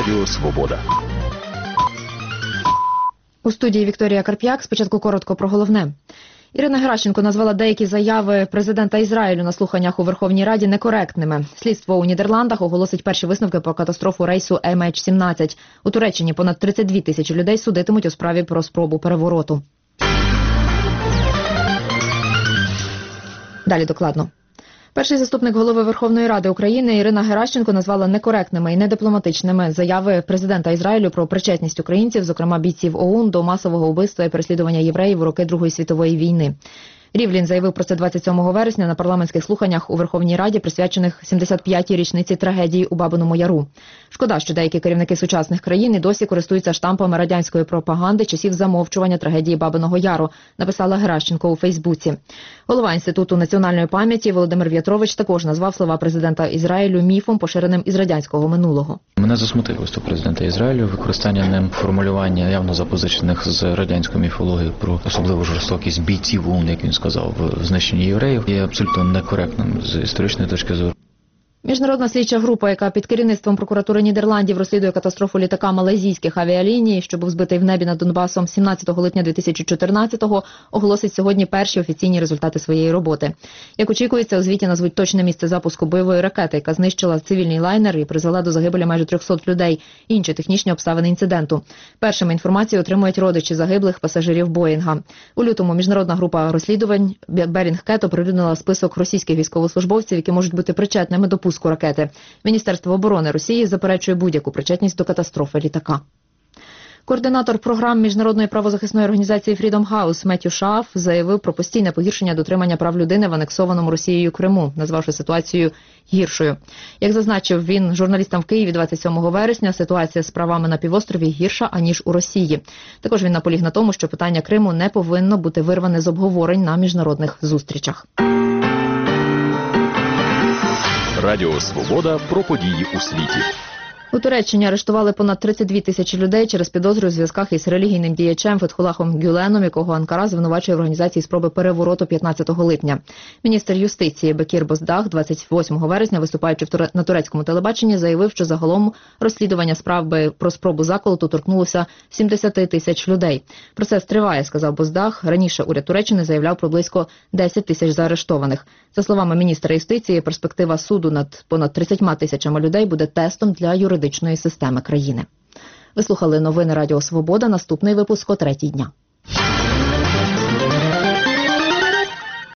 Радіо Свобода. У студії Вікторія Карп'як. Спочатку коротко про головне. Ірина Геращенко назвала деякі заяви президента Ізраїлю на слуханнях у Верховній Раді некоректними. Слідство у Нідерландах оголосить перші висновки про катастрофу рейсу MH17. У Туреччині понад 32 тисячі людей судитимуть у справі про спробу перевороту. Далі докладно. Перший заступник голови Верховної Ради України Ірина Геращенко назвала некоректними і недипломатичними заяви президента Ізраїлю про причетність українців, зокрема бійців ОУН, до масового вбивства і переслідування євреїв у роки Другої світової війни. Рівлін заявив про це 27 вересня на парламентських слуханнях у Верховній Раді, присвячених 75-й річниці трагедії у Бабиному Яру. Шкода, що деякі керівники сучасних країн і досі користуються штампами радянської пропаганди часів замовчування трагедії Бабиного Яру, написала Геращенко у Фейсбуці. Голова Інституту національної пам'яті Володимир В'ятрович також назвав слова президента Ізраїлю міфом, поширеним із радянського минулого. Мене засмутив виступ президента Ізраїлю, використання ним формулювання явно запозичених з радянської міфології про особливу жорстокість бійців ОУН, як він сказав, в знищенні євреїв, є абсолютно некоректним з історичної точки зору. Міжнародна слідча група, яка під керівництвом прокуратури Нідерландів розслідує катастрофу літака малайзійських авіаліній, що був збитий в небі над Донбасом 17 липня 2014-го, оголосить сьогодні перші офіційні результати своєї роботи. Як очікується, у звіті назвуть точне місце запуску бойової ракети, яка знищила цивільний лайнер і призвела до загибелі майже 300 людей, інші технічні обставини інциденту. Першими інформацію отримують родичі загиблих пасажирів Боїнга. У лютому міжнародна група розслідувань Берінгкет оприлюднила список російських військовослужбовців, які можуть бути причетними до пуску ракети. Міністерство оборони Росії заперечує будь-яку причетність до катастрофи літака. Координатор програм міжнародної правозахисної організації Freedom House Меттью Шааф заявив про постійне погіршення дотримання прав людини в анексованому Росією Криму, назвавши ситуацію гіршою. Як зазначив він журналістам в Києві 27 вересня, ситуація з правами на півострові гірша, аніж у Росії. Також він наполіг на тому, що питання Криму не повинно бути вирване з обговорень на міжнародних зустрічах. Радіо Свобода про події у світі. У Туреччині арештували понад 32 тисячі людей через підозру у зв'язках із релігійним діячем Фетхулахом Гюленом, якого Анкара звинувачує в організації спроби перевороту 15 липня. Міністр юстиції Бекір Боздаг 28 вересня, виступаючи на турецькому телебаченні, заявив, що загалом розслідування справи про спробу заколоту торкнулося 70 тисяч людей. Процес триває, сказав Боздаг. Раніше уряд Туреччини заявляв про близько 10 тисяч заарештованих. За словами міністра юстиції, перспектива суду над понад 30 тисячами людей буде тестом для юридичної системи країни. Ви слухали новини Радіо Свобода. Наступний випуск о 3-й дня.